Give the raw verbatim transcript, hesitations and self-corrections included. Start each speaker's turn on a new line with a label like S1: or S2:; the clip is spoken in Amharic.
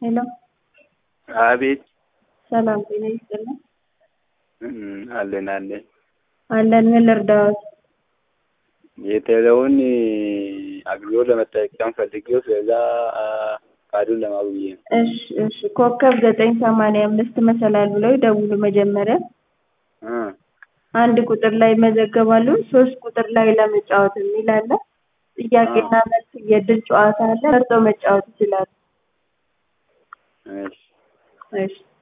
S1: ሄሎ
S2: አቤት
S1: ሰላም ጤና ይስጥልኝ።
S2: አለን አለን
S1: አለን ምን ልርዳዎት?
S2: የቴሌውን አገልግሎት ለመጠቀም ፈልጌው ስለዛ ካርዱን ለማግኘት ነው።
S1: እሺ እሺ ኮከብ ዘጠኝ ሰማንያ አምስት መሰላል ብለው ይደውሉ መጀመሪያ
S2: እ
S1: አንድ ቁጥር ላይ ይመዘገባሉ። ሶስት ቁጥር ላይ ለመጫወት የሚል አለ። ጥያቄና መልስ የድል ጨዋታ አለ። መርጠው መጫወት ይችላሉ።
S2: እሺ
S1: እሺ